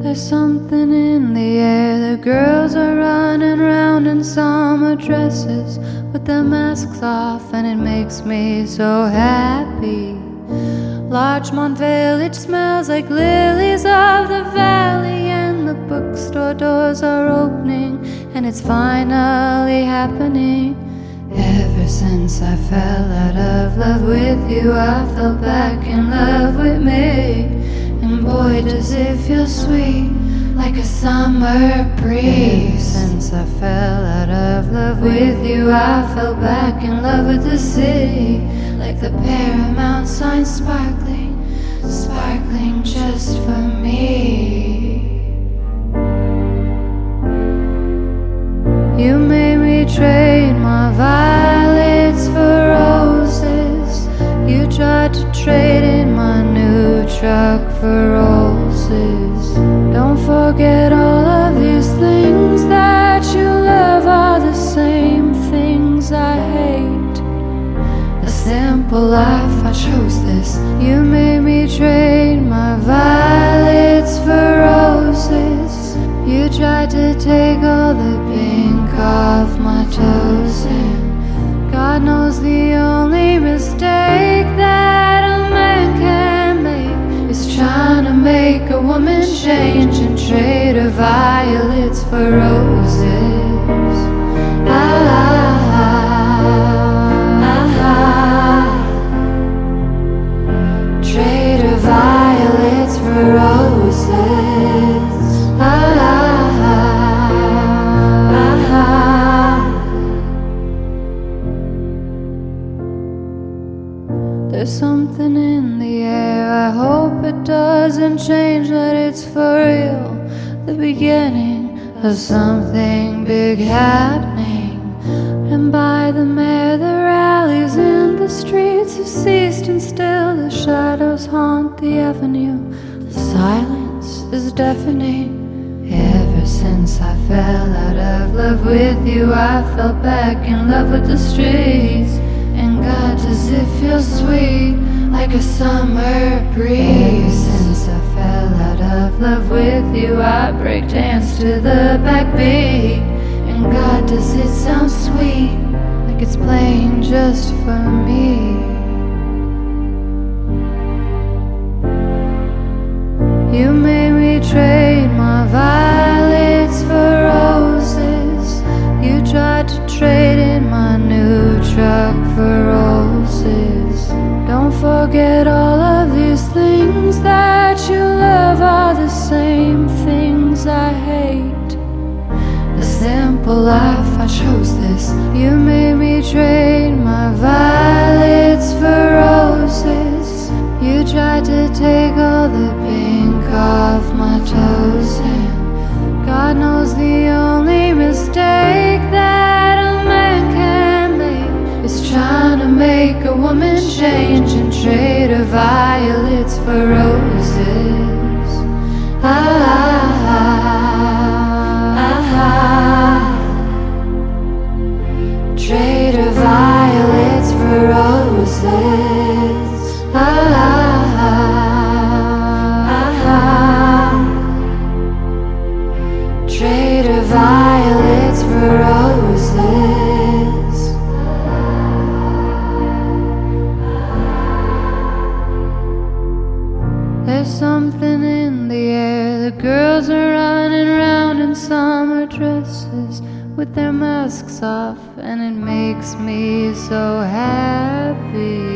There's something in the air. The girls are running round in summer dresses with their masks off, and it makes me so happy. Larchmont Village smells like lilies of the valley, and the bookstore doors are opening, and it's finally happening. Ever since I fell out of love with you, I fell back in love with me. And boy, does it feel sweet, like a summer breeze. Since I fell out of love with you, I fell back in love with the city, like the Paramount sign sparkling, sparkling just for me. You made me trade my violets for roses. You tried to trade in my new truck for roses. Don't forget all of these things that you love are the same things I hate. A simple life, I chose this. You made me trade my violets for roses. You tried to take all the pink off my toes, and God knows the only mistake that a man can make is trying to make a woman change and trade her violets for roses. Trade her violets for roses. There's something in the air. I hope it doesn't change, that it's for real, the beginning of something big happening. And by the mare, the rallies in the streets have ceased, and still the shadows haunt the avenue. The silence is deafening. Ever since I fell out of love with you, I fell back in love with the streets. And God, does it feel sweet, like a summer breeze. Since I fell out of love with you, I break dance to the backbeat. And God, does it sound sweet, like it's playing just for me. You made me trade my violets for roses. You tried to trade in my new truck for roses. Don't forget all of these things that you love are the same things I hate. The simple life, I chose this. You made me trade my violets for roses. You tried to take all the pink off my toes, and God knows the only mistake that a man can make is trying to make a woman change and trade her violets for roses. Trade her violets for roses. Trade her violets for roses. There's something in the air. The girls are running round in summer dresses with their masks off, and it makes me so happy.